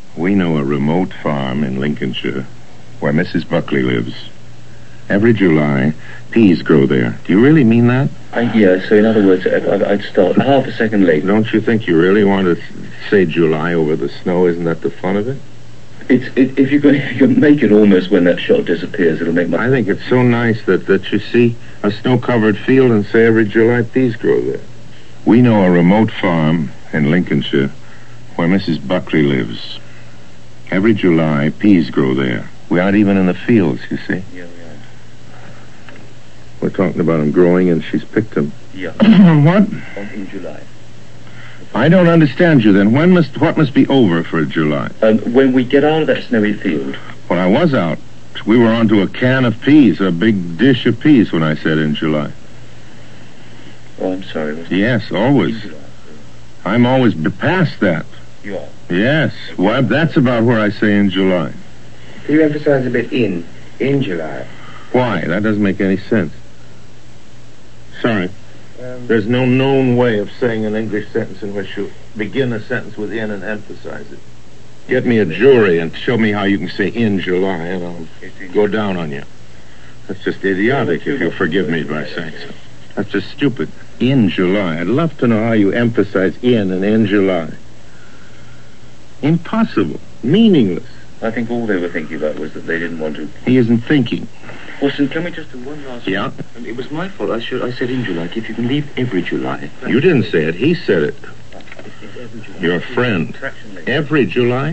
We know a remote farm in Lincolnshire where Mrs. Buckley lives. Every July, peas grow there. Do you really mean that? Yeah, so in other words, I'd start half a second late. Don't you think you really want to say July over the snow? Isn't that the fun of it? If you can make it almost when that shot disappears, it'll make my... I think it's so nice that you see a snow-covered field and say every July peas grow there. We know a remote farm in Lincolnshire where Mrs. Buckley lives. Every July, peas grow there. We aren't even in the fields, you see. Yeah, we are. We're talking about them growing, and she's picked them. Yeah. What? In July. I don't understand you, then. What must be over for July? When we get out of that snowy field. Well, I was out. We were onto a can of peas, a big dish of peas when I said in July. Oh, I'm sorry. Yes, always. I'm always past that. You are? Yes. Well, that's about where I say in July. Can you emphasize a bit in July? Why? That doesn't make any sense. Sorry. There's no known way of saying an English sentence in which you begin a sentence with in and emphasize it. Get me a jury and show me how you can say in July, and I'll go down on you. That's just idiotic, if you'll forgive me by saying so. That's just stupid. In July. I'd love to know how you emphasize in July. Impossible. Meaningless. I think all they were thinking about was that they didn't want to... He isn't thinking. Watson, can we just do one last... Yeah? It was my fault. I said in July. If you can leave every July... You didn't say it. He said it. It's every July. Your friend. Every July?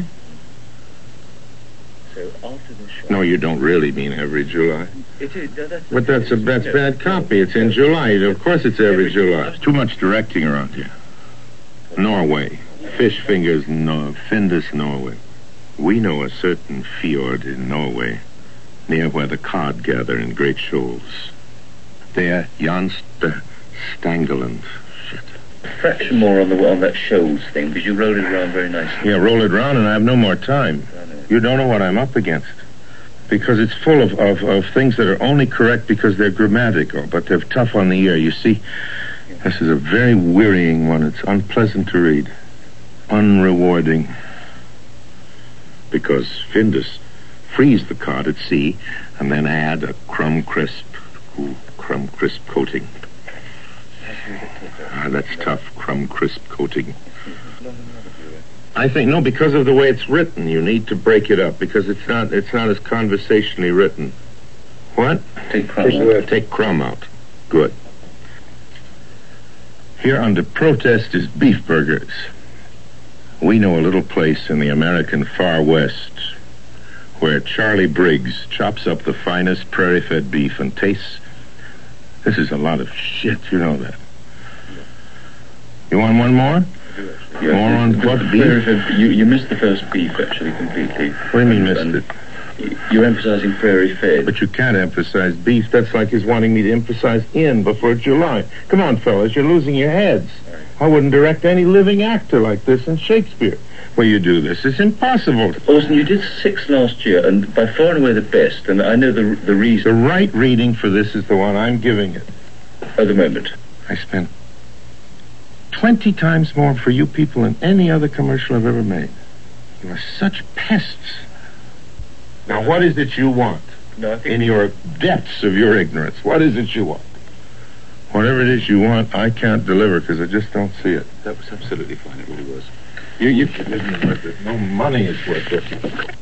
So after the shot... No, you don't really mean every July. It is. But that's bad copy. It's in July. Of course it's every July. Too much directing around here. Norway. Fish fingers, Findus, Norway. We know a certain fjord in Norway, near where the cod gather in great shoals. There, Stangeland. Shit. A fraction more on that shoals thing, because you rolled it around very nicely. Yeah, roll it around and I have no more time. You don't know what I'm up against. Because it's full of things that are only correct because they're grammatical, but they're tough on the ear. You see, this is a very wearying one. It's unpleasant to read. Unrewarding. Because Findus freeze the cod at sea and then add a crumb crisp coating. That's tough, crumb crisp coating. I think, no, because of the way it's written, you need to break it up, because it's not as conversationally written. What? Take crumb out. Take crumb out. Good. Here under protest is beef burgers. We know a little place in the American far west where Charlie Briggs chops up the finest prairie-fed beef and tastes... This is a lot of shit, you know that. You want one more? Yeah, more on what, beef? You missed the first beef, actually, completely. What do you mean missed it? You're emphasizing prairie-fed. But you can't emphasize beef. That's like he's wanting me to emphasize in before July. Come on, fellas, you're losing your heads. I wouldn't direct any living actor like this in Shakespeare. Well, you do this. It's impossible. Orson, you did 6 last year, and by far and away the best, and I know the reason. The right reading for this is the one I'm giving it. At the moment. I spent 20 times more for you people than any other commercial I've ever made. You are such pests. Now, what is it you want? No, I think... In your depths of your ignorance, what is it you want? Whatever it is you want, I can't deliver because I just don't see it. That was absolutely fine. It really was. You isn't worth it. No money is worth it.